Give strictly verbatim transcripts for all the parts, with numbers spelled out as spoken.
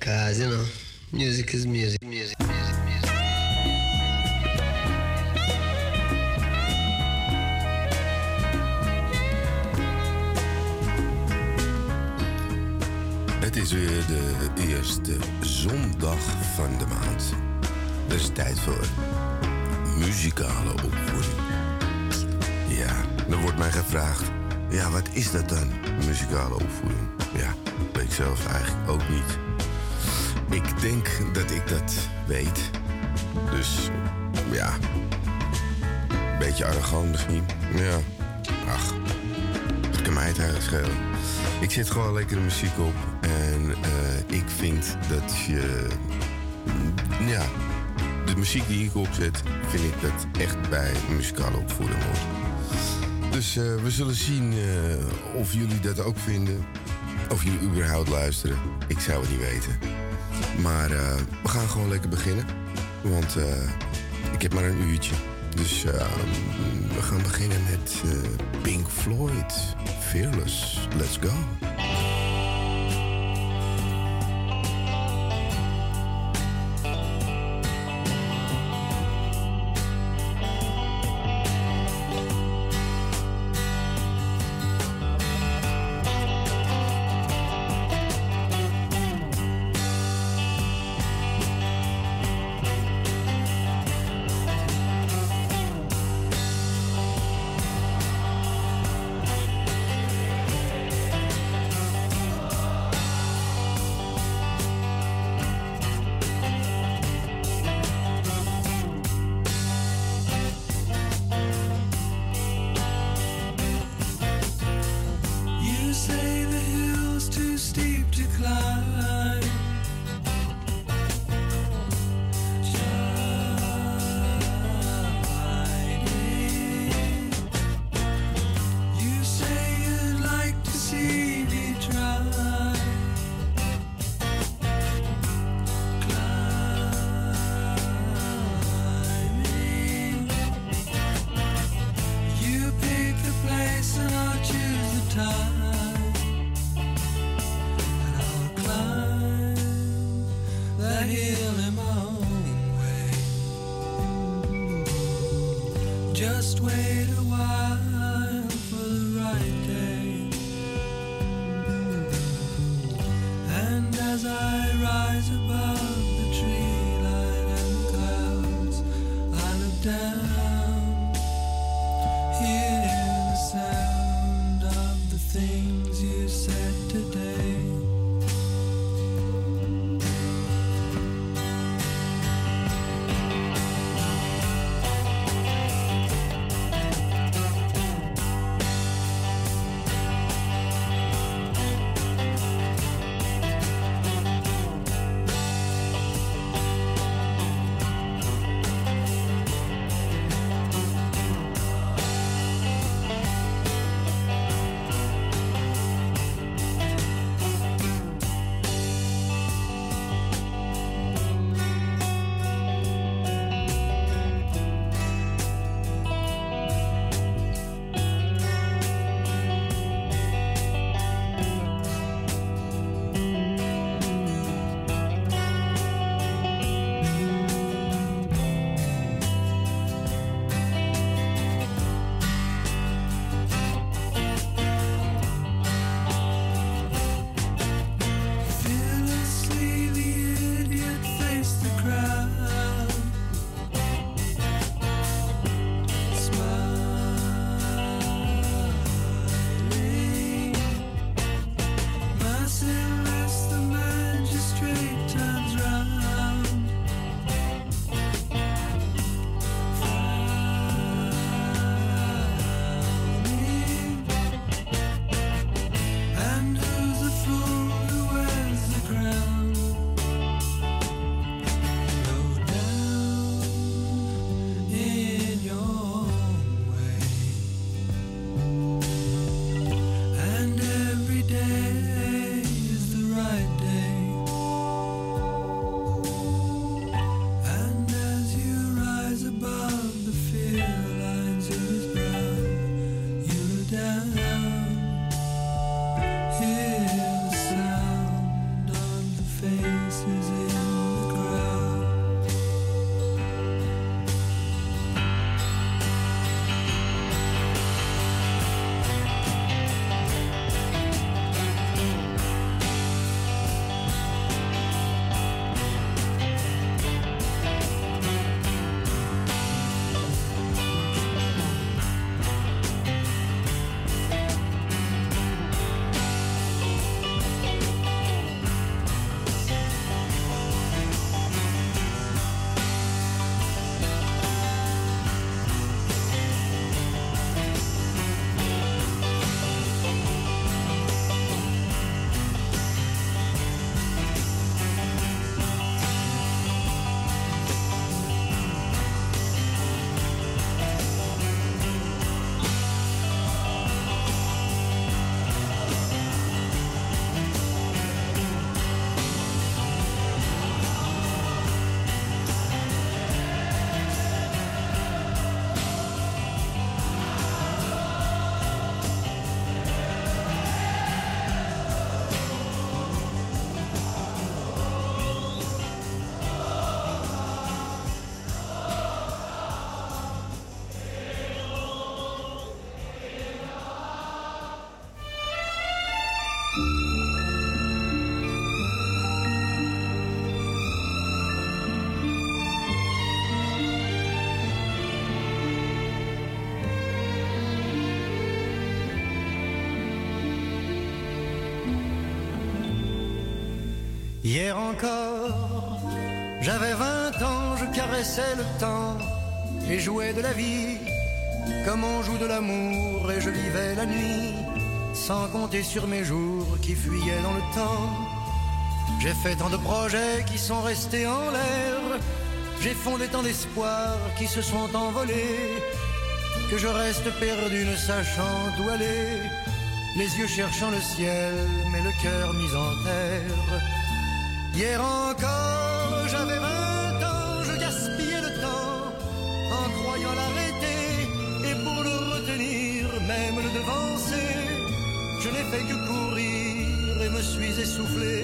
Cause, you know, music is music, music, music, music. Het is weer de eerste zondag van de maand. Dus tijd voor muzikale opvoeding. Ja, dan wordt mij gevraagd, ja, wat is dat dan, muzikale opvoeding? Ja, weet ik zelf eigenlijk ook niet. Ik denk dat ik dat weet. Dus, ja, een beetje arrogant misschien. Ja, ach, wat kan mij het eigenlijk schelen? Ik zet gewoon lekkere muziek op en uh, ik vind dat je, ja, de muziek die ik opzet, vind ik dat echt bij muzikale opvoeding hoort. Dus uh, we zullen zien uh, of jullie dat ook vinden, of jullie überhaupt luisteren. Ik zou het niet weten. Maar uh, we gaan gewoon lekker beginnen, want uh, ik heb maar een uurtje. Dus uh, we gaan beginnen met uh, Pink Floyd, Fearless. Let's go. faces in the crowd. Hier encore, j'avais vingt ans, je caressais le temps et jouais de la vie comme on joue de l'amour, et je vivais la nuit sans compter sur mes jours qui fuyaient dans le temps. J'ai fait tant de projets qui sont restés en l'air, j'ai fondé tant d'espoirs qui se sont envolés, que je reste perdu ne sachant où aller, les yeux cherchant le ciel mais le cœur mis en terre. Hier encore, j'avais vingt ans, je gaspillais le temps en croyant l'arrêter, et pour le retenir, même le devancer, je n'ai fait que courir et me suis essoufflé.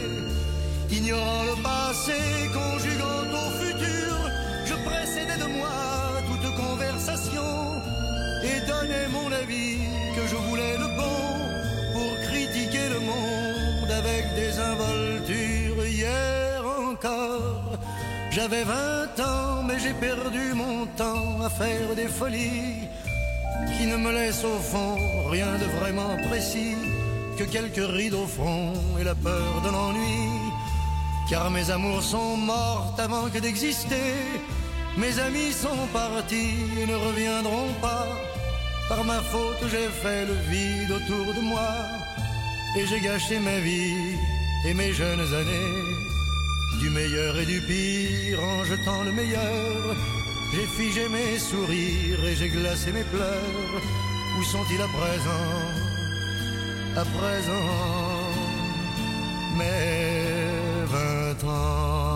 Ignorant le passé, conjuguant au futur, je précédais de moi toute conversation et donnais mon avis que je voulais le bon pour critiquer le monde avec des involtures. Hier encore, j'avais vingt ans, mais j'ai perdu mon temps à faire des folies qui ne me laissent au fond rien de vraiment précis que quelques rides au front et la peur de l'ennui. Car mes amours sont mortes avant que d'exister, mes amis sont partis et ne reviendront pas. Par ma faute j'ai fait le vide autour de moi, et j'ai gâché ma vie et mes jeunes années. Du meilleur et du pire en jetant le meilleur, j'ai figé mes sourires et j'ai glacé mes pleurs. Où sont-ils à présent, à présent, mes vingt ans?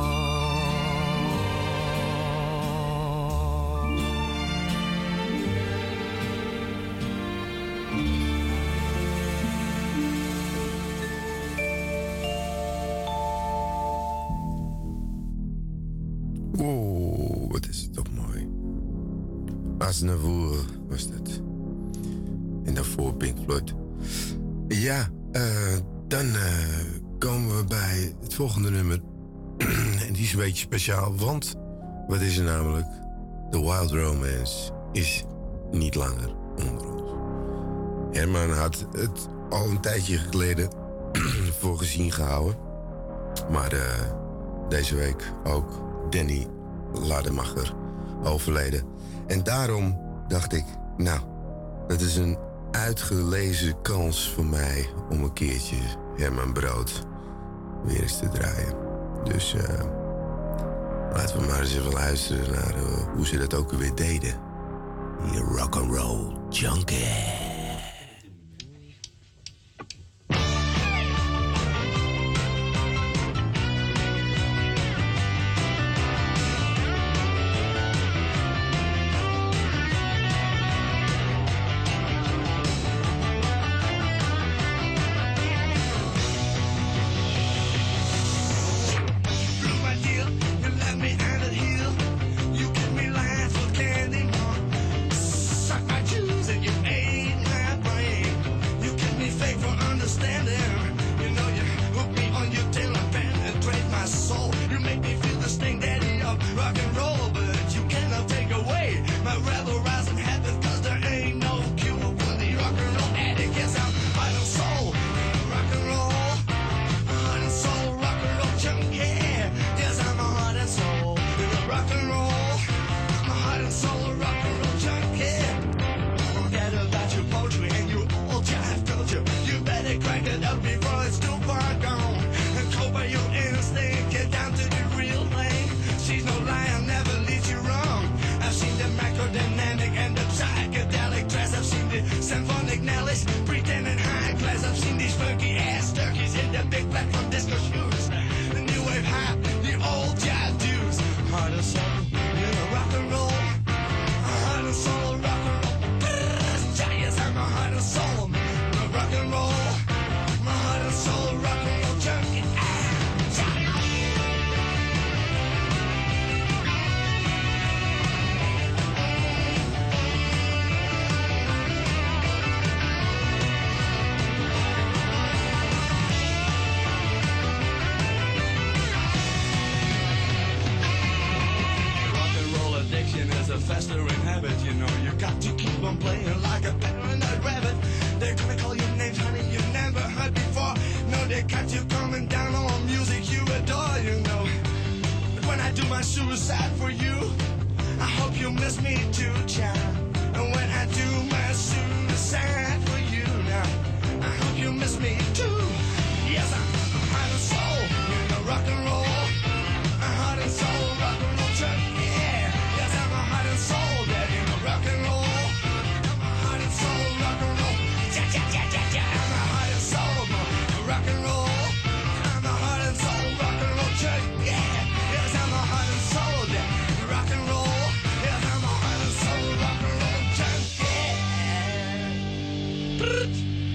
Wow, wat is het toch mooi. Aznavour was dat. En daarvoor Pink Floyd. Ja, uh, dan uh, komen we bij het volgende nummer. En die is een beetje speciaal, want wat is er namelijk? The Wild Romance is niet langer onder ons. Herman had het al een tijdje geleden voor gezien gehouden. Maar uh, deze week ook Danny Lademacher overleden. En daarom dacht ik, nou, dat is een uitgelezen kans voor mij om een keertje Herman Brood weer eens te draaien. Dus uh, laten we maar eens even luisteren naar uh, hoe ze dat ook weer deden. Hier Rock'n'Roll Junkie. the faster in habit. You know, you got to keep on playing like a paranoid rabbit. They're gonna call your names, honey, you never heard before. No, they got you coming down on music you adore, you know. But when I do my suicide for you, I hope you miss me too, child. And when I do my suicide for you now, I hope you miss me too. Yes, I'm heart and soul, you know, rock and roll. A heart and soul, rock and roll, truck, yeah. Yes, I'm a heart and soul, that you know, rock and roll. I'm a heart and soul, rock and roll. Ja, ja, ja, ja, ja. I'm a heart and soul, rock and roll. I'm a heart and soul, rock and roll, truck, yeah. Yes, I'm a heart and soul, that rock and roll. Yes, I'm a heart and soul, rock and roll, truck, yeah. Brrrt.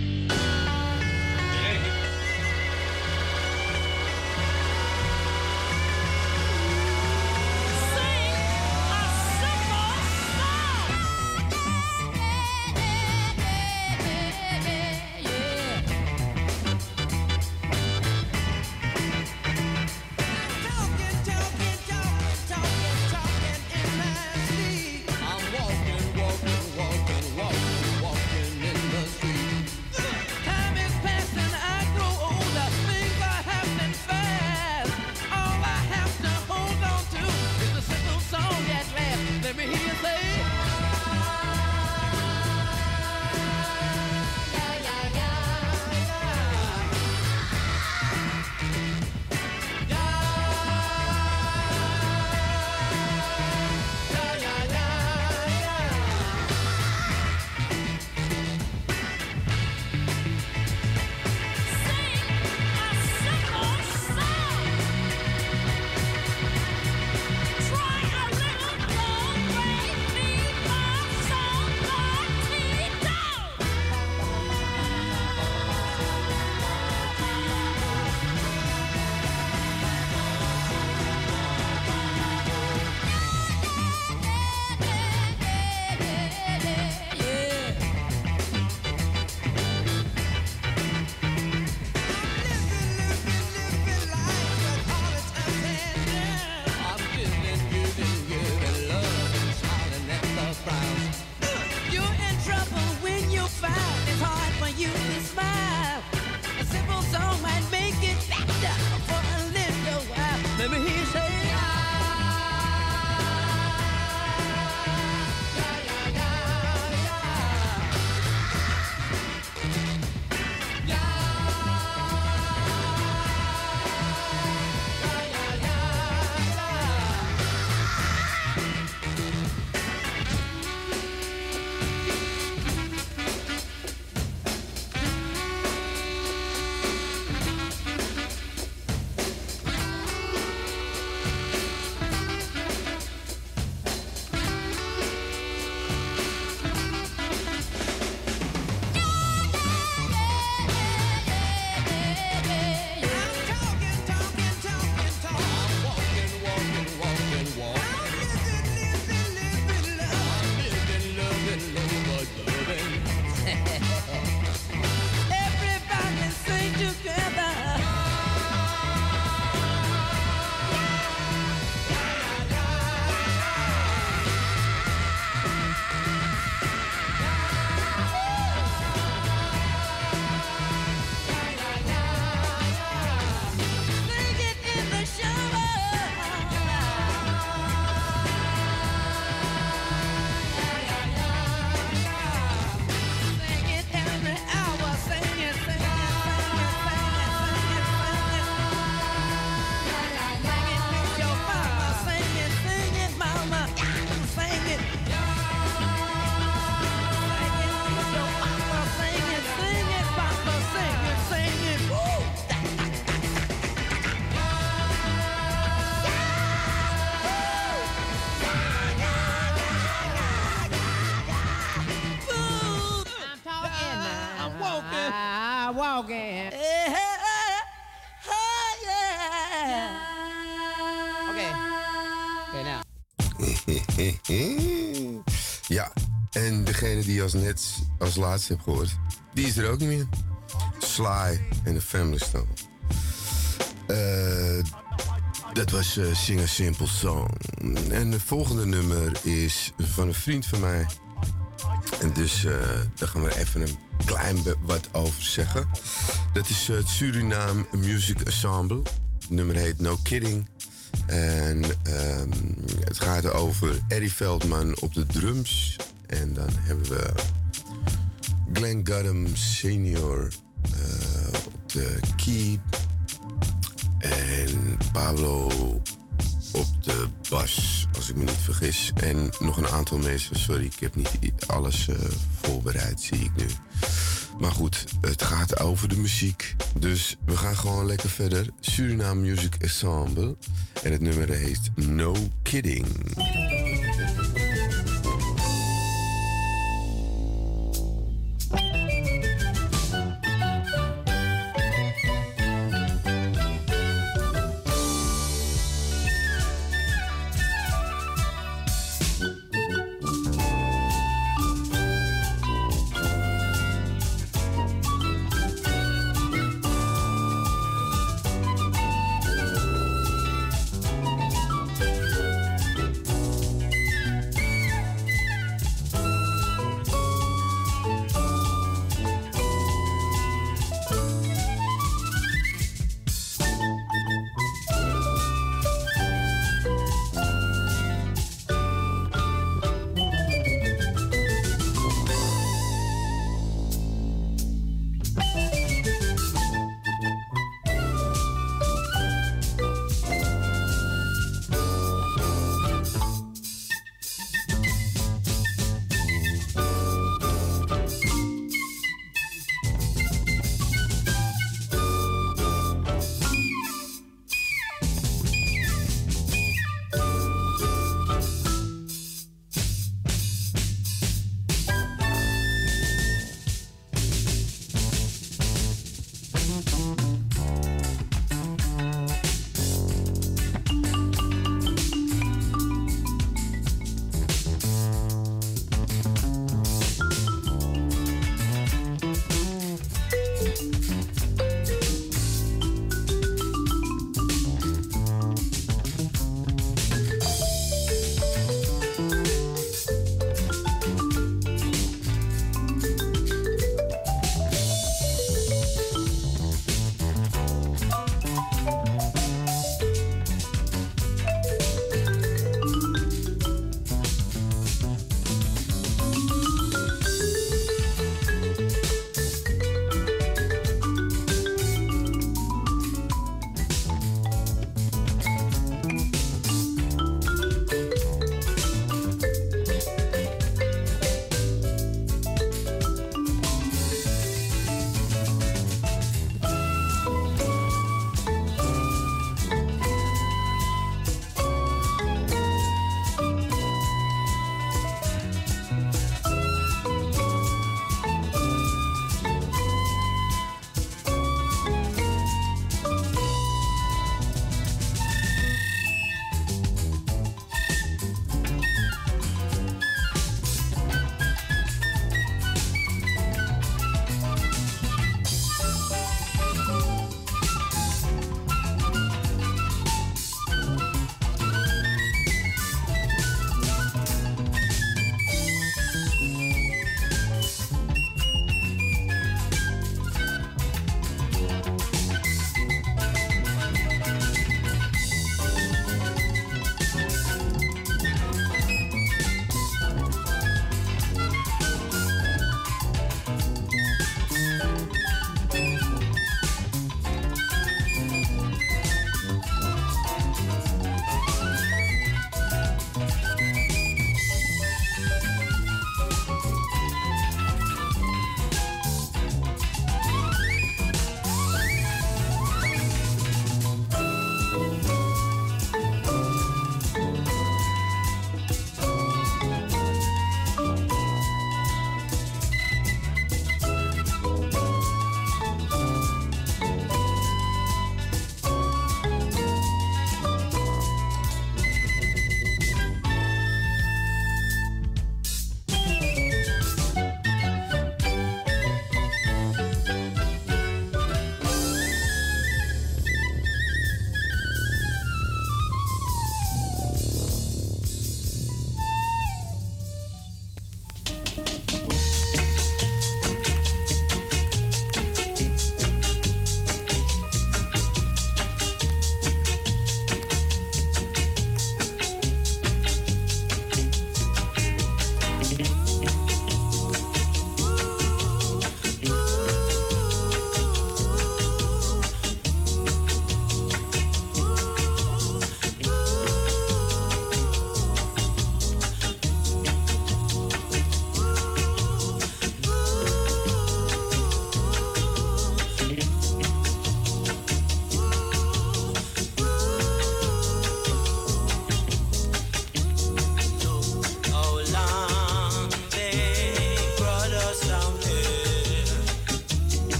walking. Oké. Oké, nou. Ja, en degene die als net als laatste heb gehoord, die is er ook niet meer. Sly en de Family Stone. Uh, Dat was uh, Sing a Simple Song. En het volgende nummer is van een vriend van mij. En dus uh, daar gaan we even een klein wat over zeggen. Dat is uh, het Suriname Music Ensemble. Het nummer heet No Kidding. En um, het gaat over Eddie Veldman op de drums. En dan hebben we Glenn Gudham senior uh, op de key. En Pablo op de bas, als ik me niet vergis. En nog een aantal mensen, sorry, ik heb niet alles uh, voorbereid, zie ik nu. Maar goed, het gaat over de muziek. Dus we gaan gewoon lekker verder. Suriname Music Ensemble. En het nummer heet No Kidding.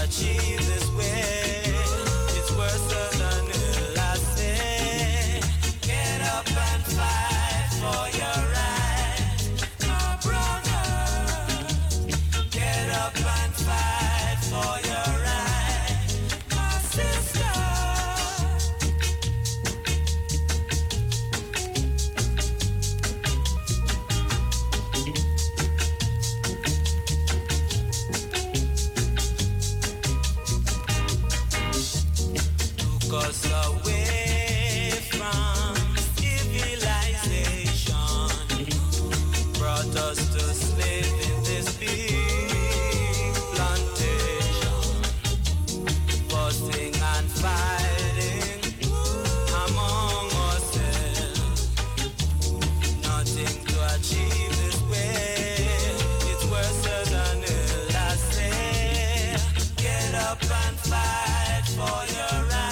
achieve this way. It's worse than ill, I say. Get up and fight for your right, my brother. Get up and fight for your right, my sister. Us away from civilization, brought us to slave in this big plantation, fussing and fighting among ourselves, nothing to achieve this way. It's worse than ill, I say. Get up and fight for your right.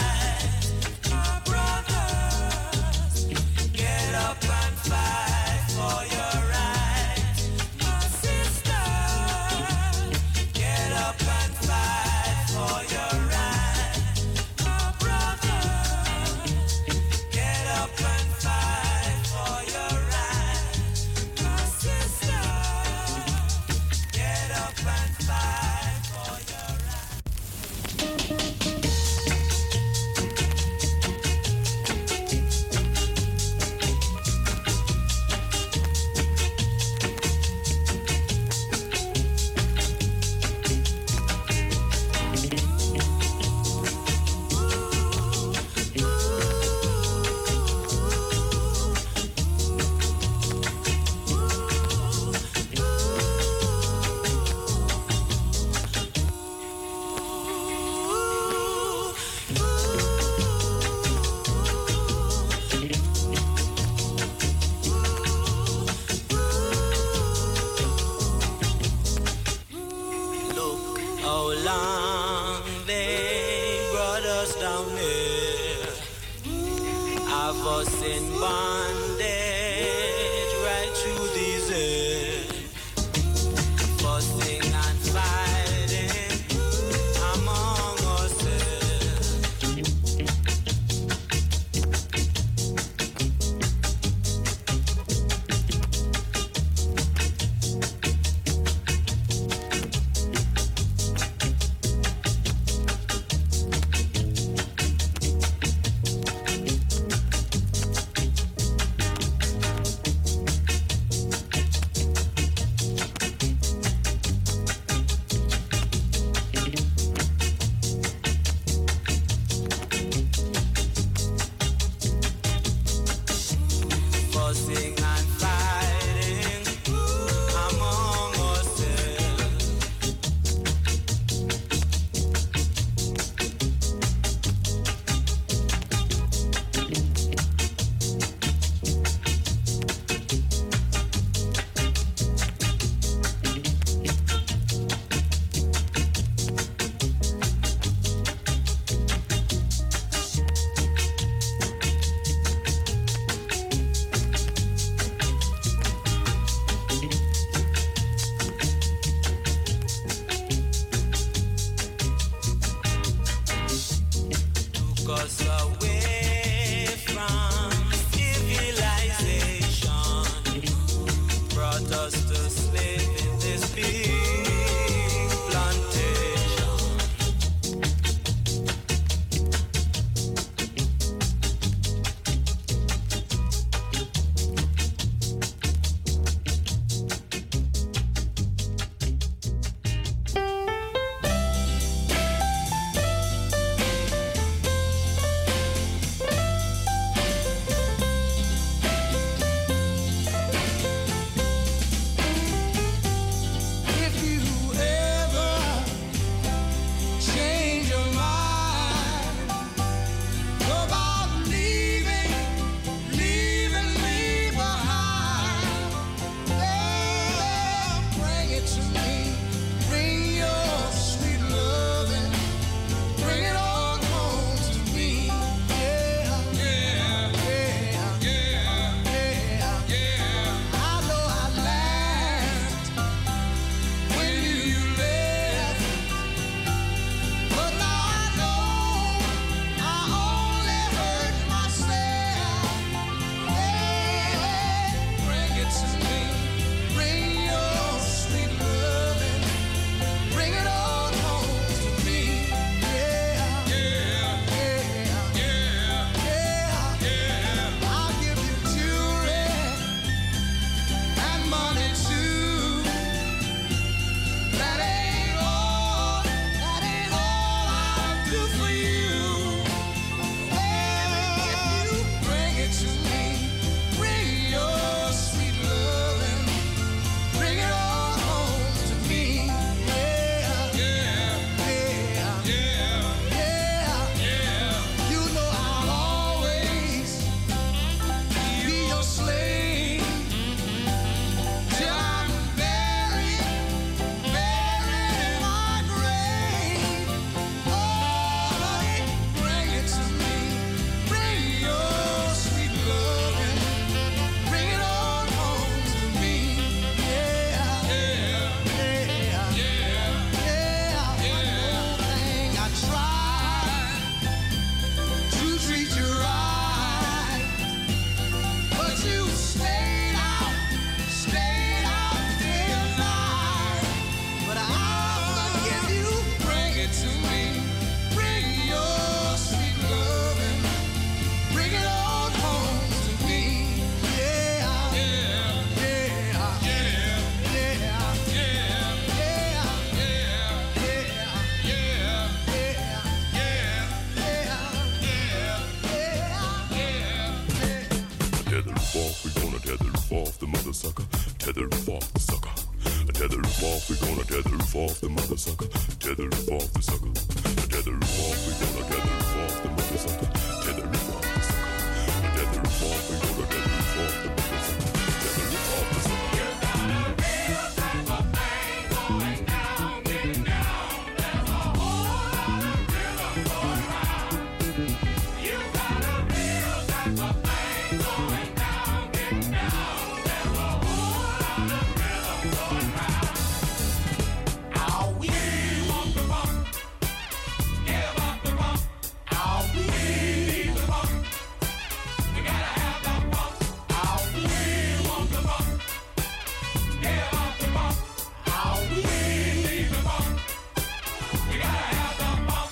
sucker. Tether the roof off the sucker. Tether the roof off, we gonna tether the roof off the mother sucker. Tether the roof off the sucker. Tether the roof off, we gonna tether the roof off the mother sucker. Tether the roof off the sucker. Tether the roof off, we gonna tether the roof off the mother sucker. Tether the roof off the sucker. You got a real type of thing going down, getting down. There's a whole lot of rhythm going round. You got a real type of thing going down, getting down. There's a whole lot of rhythm going round. How we want the bump, give up the bump. How we need the bump, we gotta have the bump. How we want the bump, give up the bump. How we need the bump, we gotta have the bump.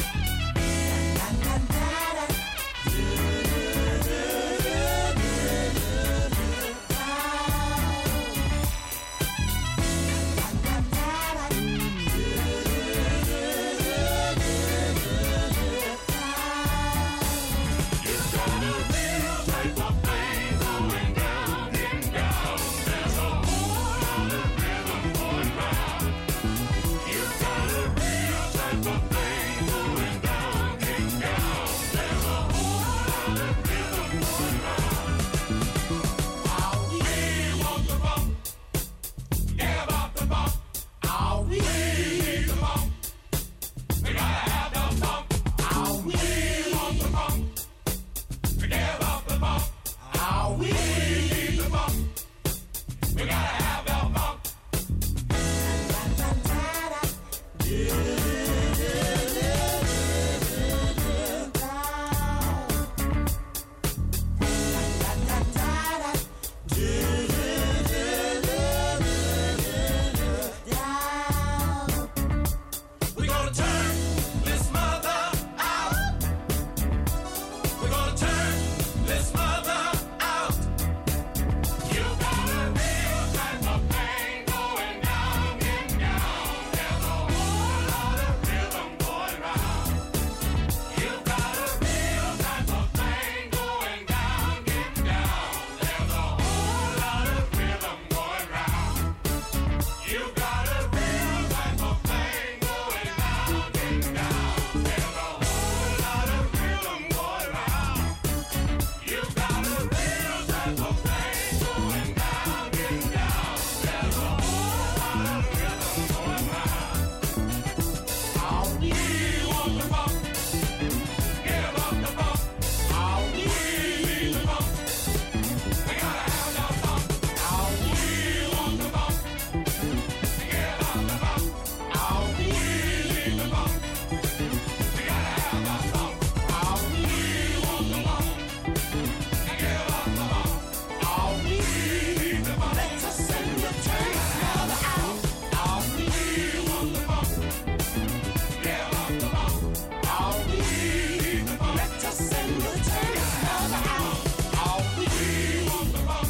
We're gonna turn this mother out. We're gonna turn this mother out. You got a real type of thing going down, getting down. There's a whole lot of rhythm going round. You got a real type of thing going down, getting down. There's a whole lot of rhythm going round. You got a real type of thing going down, getting down. There's a whole lot of rhythm going round. You got a real type of thing going down, getting down. There's a whole lot of rhythm going round. How we want the bump, give up the bump. How we need the bump, we gotta have the bump. How we want the bump, give up the bump. How we need the bump, we gotta have the bump. How we want the bump, give up the bump. How we need the bump, let us send the turn mother out. How we want the bump, give up the bump. How we need the bump, let us send the turn mother out. How we want the bump,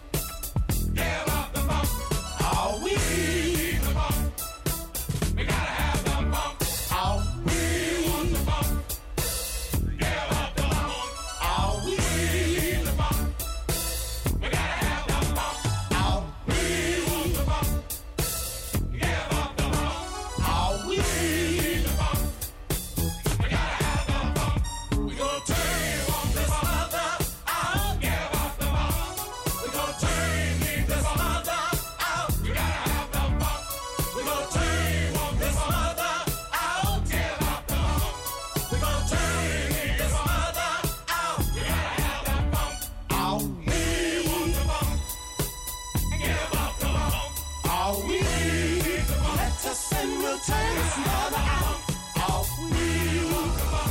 give up the bump. How we need the bump, we gotta have the bump. How we want the bump, give up the bump. How we need the bump, we gotta have the bump. How we want the bump, give up the bump. How we need the bump, we gotta have the bump. We gonna turn this mother out, give up the bump. We gonna turn this mother out, we gotta have the bump. We gonna turn this mother out, give up the bump. We gonna turn this mother out, we gotta have the bump. How we want the bump, give up the bump. How we need the bump, let us and we'll turn this mother out. How we want the bump,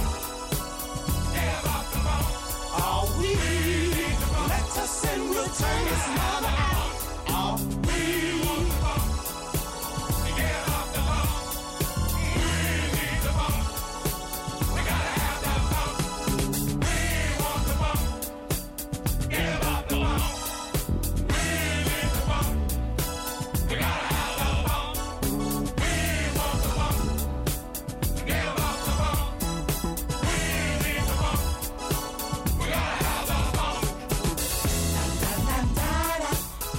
give up the bump. How we need the bump, let us and we'll turn this mother out. How we want the bump, give up the bump. We need the bump, we gotta have the bump. We want the bump, give up the bump. We need the bump, we gotta have the bump. We want the bump, give up the bump. We need the bump, we gotta have the bump.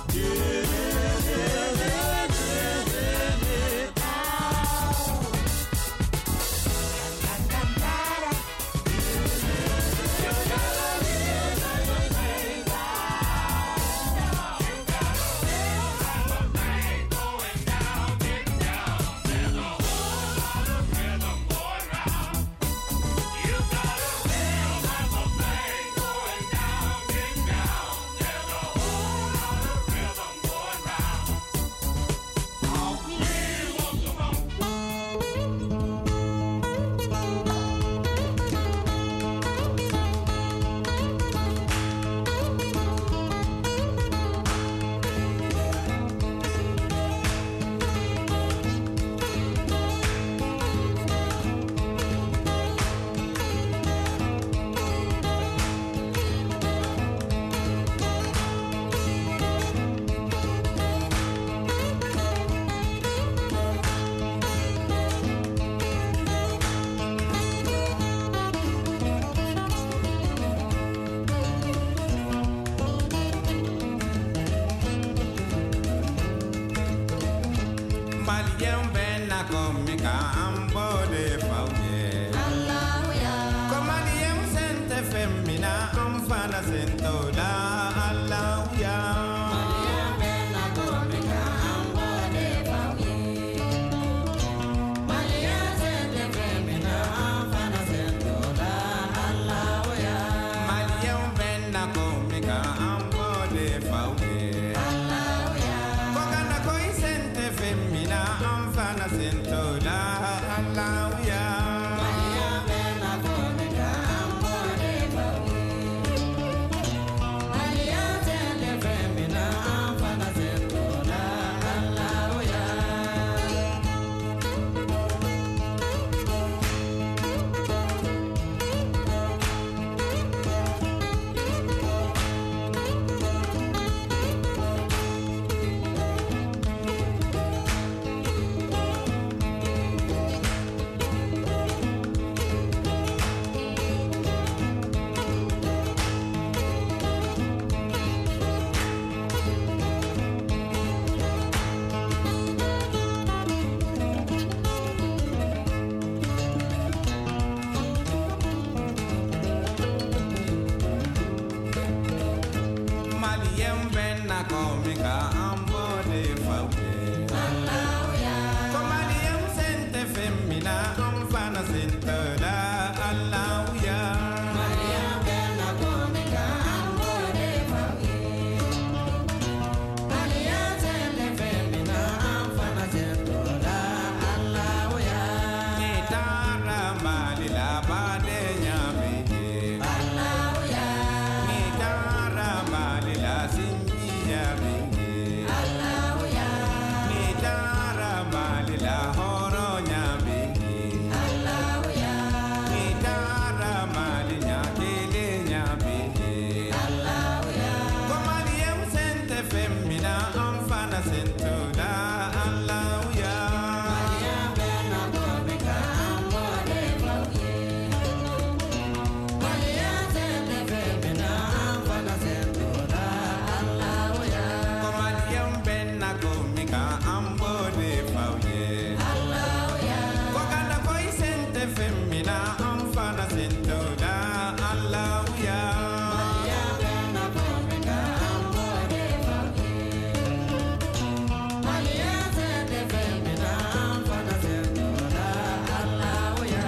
Malien ben na komika ambo de pauye. Comalien sente femina amfana sentoda Allahouya. Malien ben na komika ambo de pauye. Malien sente femina amfana sentoda Allahouya. Malien ben na komika ambo de pauye. Kokana koi sente femina amfana sentoda Allahouya. Malien ben na komika ambo de pauye. Malien sente femina amfana sentoda Allahouya. Malien ben na komika ambo de pauye. Comalien sente femina amfana sentoda Allahouya. Malien ben na komika ambo de pauye. Malien sente femina amfana sentoda Allahouya. Nitara malila bade nyameye. Allahouya. Nitara malila sinji nyameye. Allahouya. Nitara malila horo nyameye. Allahouya. Nitara malinya kele nyameye. Allahouya. Comalien sente femina amfana sentoda Allahouya. Malien ben na komika ambo de pauye. Malien sente femina amfana sentoda Allahouya. Comalien ben na komika ambo de pauye. Allahouya. Kokana koi sente femina amfana sentoda Allahouya. Malien ben na komika ambo de pauye. Malien sente femina amfana sentoda Allahouya.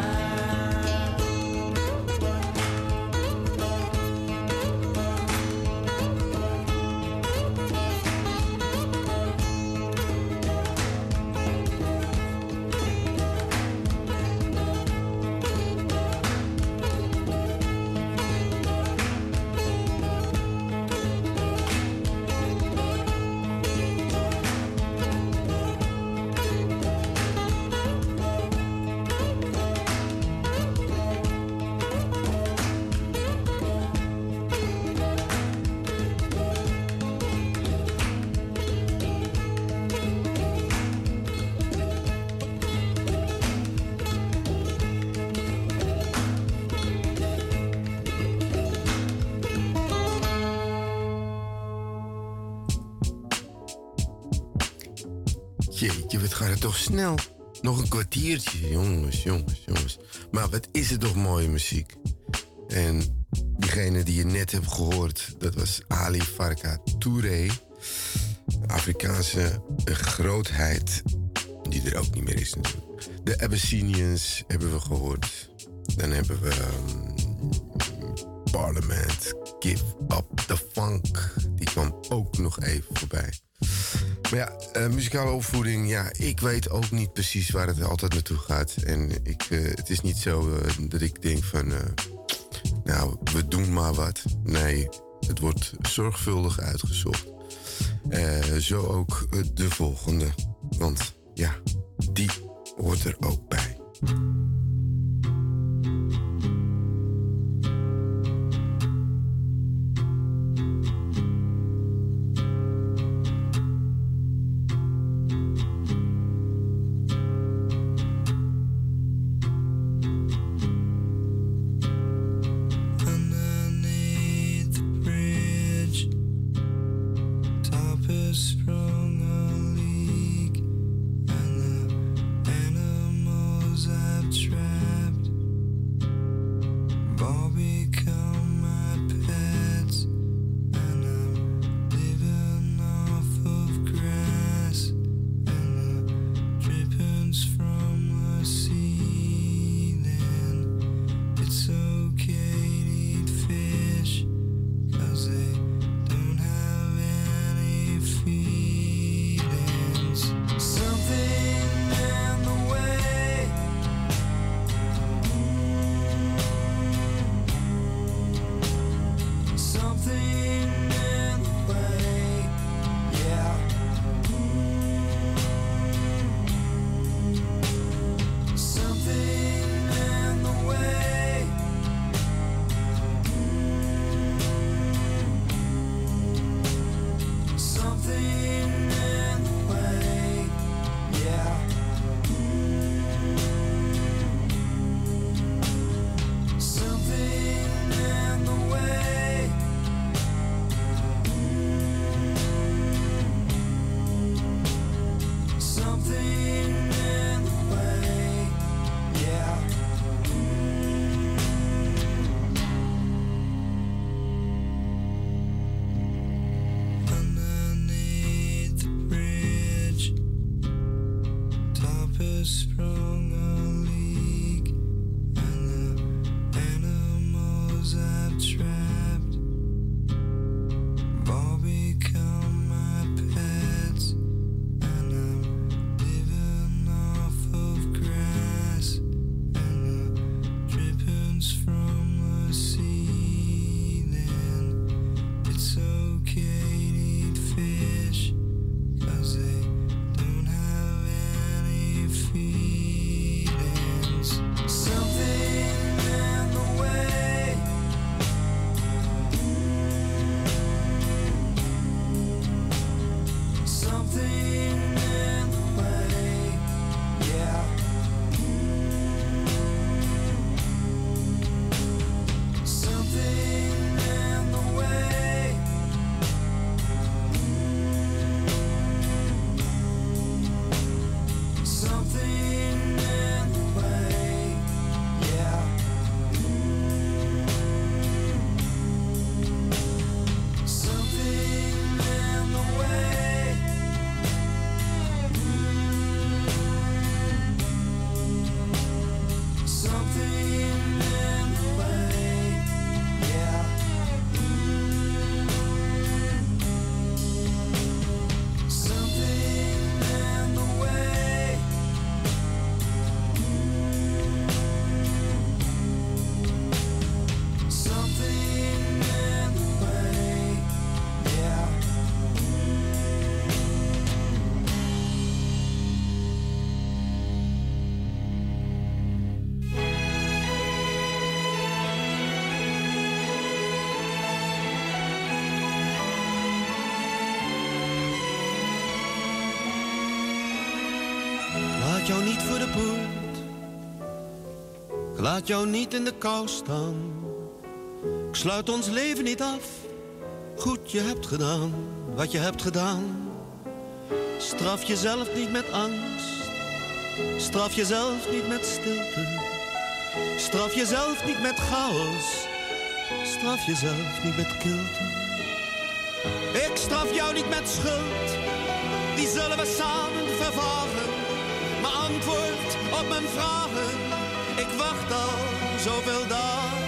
Jeetje, wat gaat het toch snel? Nog een kwartiertje, jongens, jongens, jongens. Maar wat is het toch mooie muziek. En diegene die je net hebt gehoord, dat was Ali Farka Touré. Afrikaanse grootheid, die er ook niet meer is natuurlijk. De Abyssinians hebben we gehoord. Dan hebben we um, Parliament, Give Up The Funk. Die kwam ook nog even voorbij. Maar ja, uh, muzikale opvoeding, ja, ik weet ook niet precies waar het altijd naartoe gaat. En ik, uh, het is niet zo uh, dat ik denk van, uh, nou, we doen maar wat. Nee, het wordt zorgvuldig uitgezocht. Uh, zo ook uh, de volgende. Want ja, die hoort er ook bij. Strung a leak and something in the way, yeah. Underneath the bridge, top has sprung a leak, and the animals I've trapped all become my pets, and I'm living off of grass and the drippings from the ceiling. It's okay to eat fish, 'cause they don't have any feelings. Something in the way, something in the way, yeah. Something in the way, something in the way, yeah. Something in the way, something in the way, yeah. Something in the way, something in the way, yeah. Laat jou niet voor de poort, ik laat jou niet in de kou staan. Ik sluit ons leven niet af, goed je hebt gedaan wat je hebt gedaan. Straf jezelf niet met angst, straf jezelf niet met stilte. Straf jezelf niet met chaos, straf jezelf niet met kilte. Ik straf jou niet met schuld, die zullen we samen vervagen. Maar antwoord op mijn vragen, ik wacht al zoveel dagen.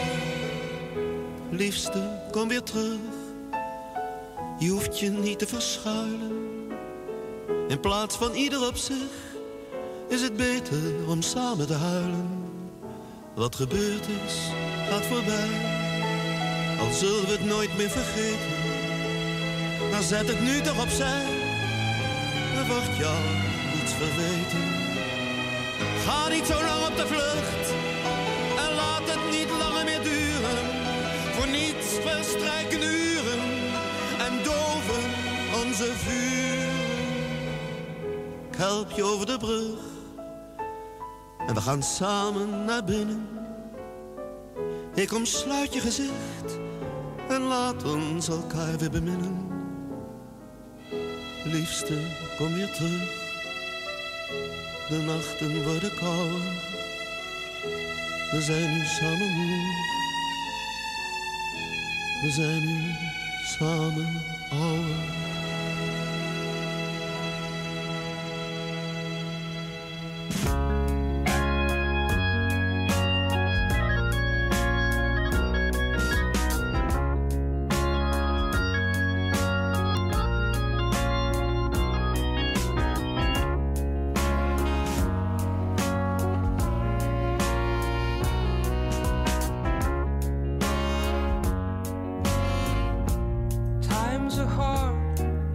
Liefste, kom weer terug, je hoeft je niet te verschuilen. In plaats van ieder op zich, is het beter om samen te huilen. Wat gebeurd is, gaat voorbij, al zullen we het nooit meer vergeten. Maar zet het nu toch opzij, er wordt jou niets verweten. Ga niet zo lang op de vlucht, en laat het niet langer meer duren. Voor niets verstrijken uren, en doven onze vuren. Ik help je over de brug, en we gaan samen naar binnen. Ik omsluit je gezicht, en laat ons elkaar weer beminnen. Liefste, kom weer terug, de nachten worden kouder. We zijn nu samen moe, we zijn nu samen ouder. times are hard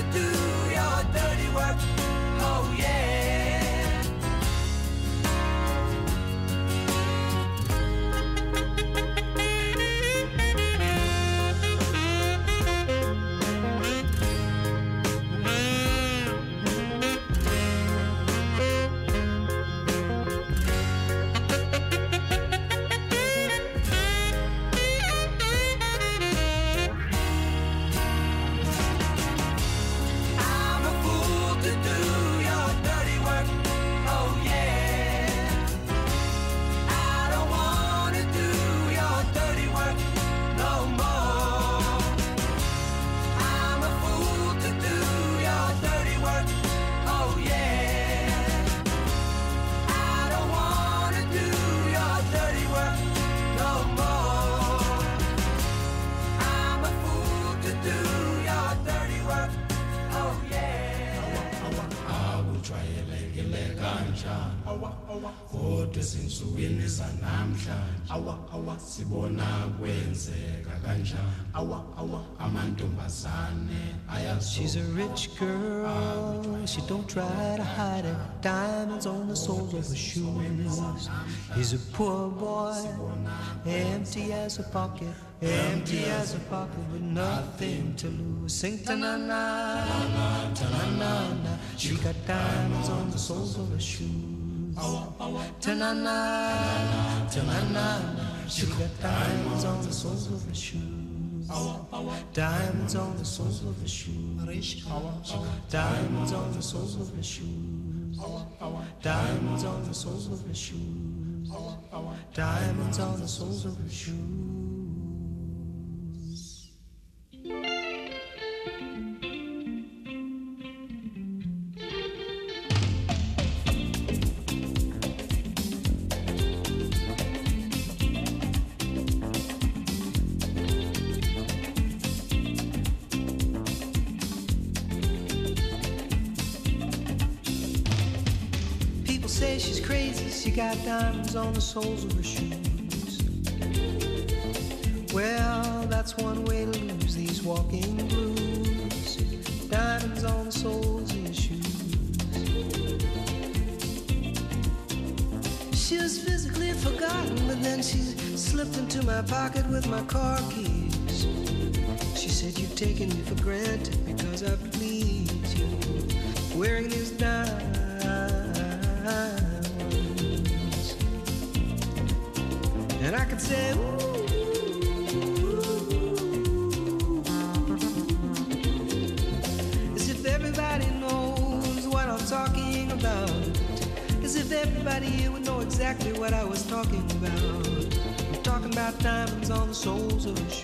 to do your dirty work. Oh yeah. I'm a fool to do your dirty work. Oh yeah. I don't wanna do your dirty work no more. I'm a fool to do your dirty work. Oh yeah. I don't wanna do your dirty work no more. I'm a fool to do your dirty work. Oh yeah. Awujwayelekile kanjani kodwa ezinsukwini zanamhlanje sibona kwenzeka kanjani amantombazane She's a rich girl, she don't try to hide it. Diamonds on the soles of her shoes. He's a poor boy, empty as a pocket, empty as a pocket with nothing to lose. Sing ta-na-na, ta-na-na-na. She got diamonds on the soles of her shoes. Ta-na-na, ta-na-na-na. She got diamonds on the soles of her shoes. Diamonds on the soles of her shoes. Diamonds on the soles of her shoes. Diamonds on the soles of her shoes. Diamonds on the soles of her shoes. People say she's crazy, she got diamonds on the soles of her shoes. Well, that's one way to lose these walking blues. Diamonds on the soles of your shoes. She was physically forgotten, but then she slipped into my pocket with my car keys. She said, you've taken me for granted because I please you. Wearing these diamonds. And I could say, ooh. As if everybody knows what I'm talking about. As if everybody here would know exactly what I was talking about. I'm talking about diamonds on the soles of her shoes.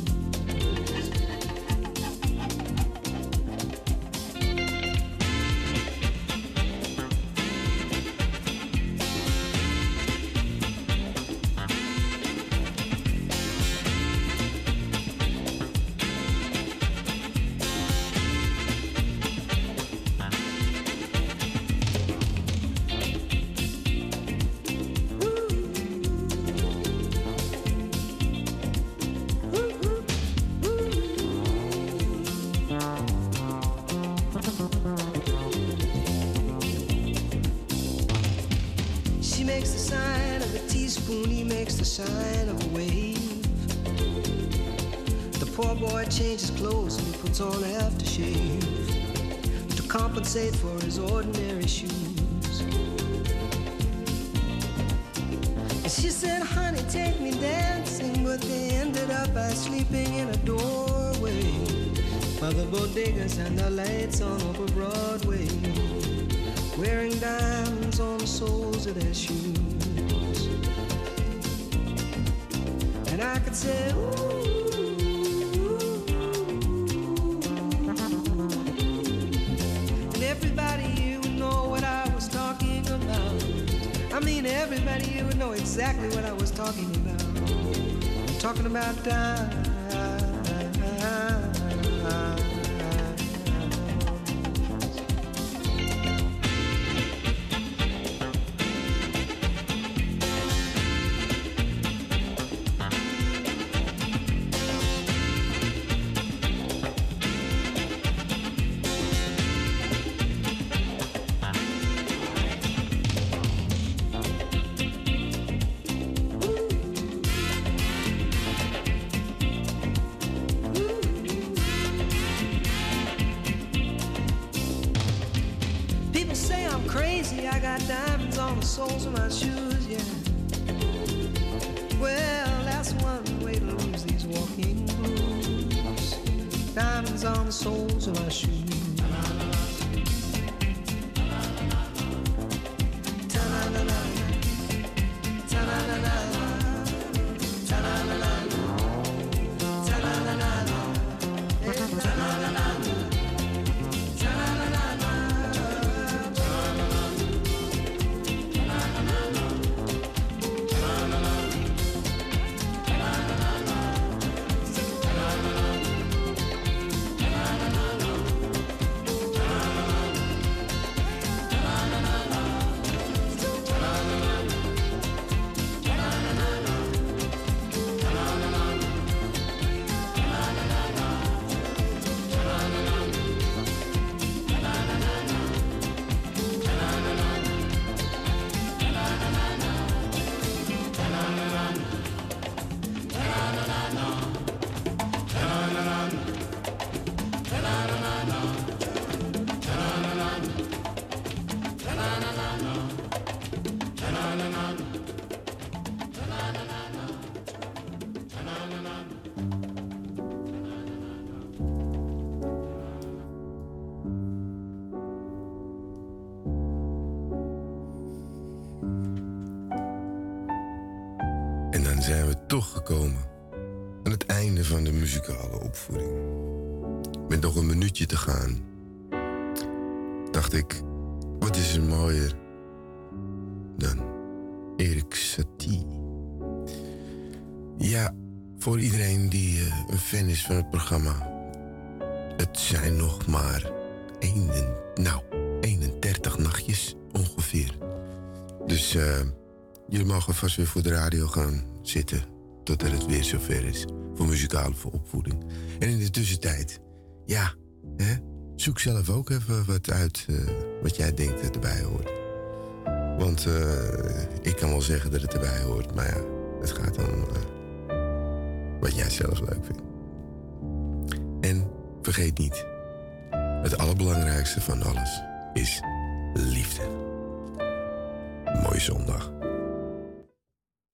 She makes the sign of a teaspoon, he makes the sign of a wave. The poor boy changes clothes and he puts on aftershave to compensate for his ordinary shoes. And she said, honey, take me dancing, but they ended up by sleeping in a doorway by the bodegas and the lights on over Broadway, wearing diamonds on the soles of their shoes. And I could say, ooh. And everybody here would know what I was talking about. I mean, everybody here would know exactly what I was talking about. I'm talking about diamonds. I got diamonds on the soles of my shoes, yeah. Well, that's one way to lose these walking blues. Diamonds on the soles of my shoes. Zijn we toch gekomen aan het einde van de muzikale opvoeding. Met nog een minuutje te gaan, dacht ik, wat is er mooier dan Erik Satie? Ja, voor iedereen die uh, een fan is van het programma. Het zijn nog maar een, nou, eenendertig nachtjes ongeveer. Dus uh, jullie mogen vast weer voor de radio gaan zitten totdat het weer zover is voor muzikale opvoeding. En in de tussentijd, ja, hè, zoek zelf ook even wat uit uh, wat jij denkt dat erbij hoort. Want uh, ik kan wel zeggen dat het erbij hoort, maar ja, het gaat om uh, wat jij zelf leuk vindt. En vergeet niet, het allerbelangrijkste van alles is liefde. Mooie zondag.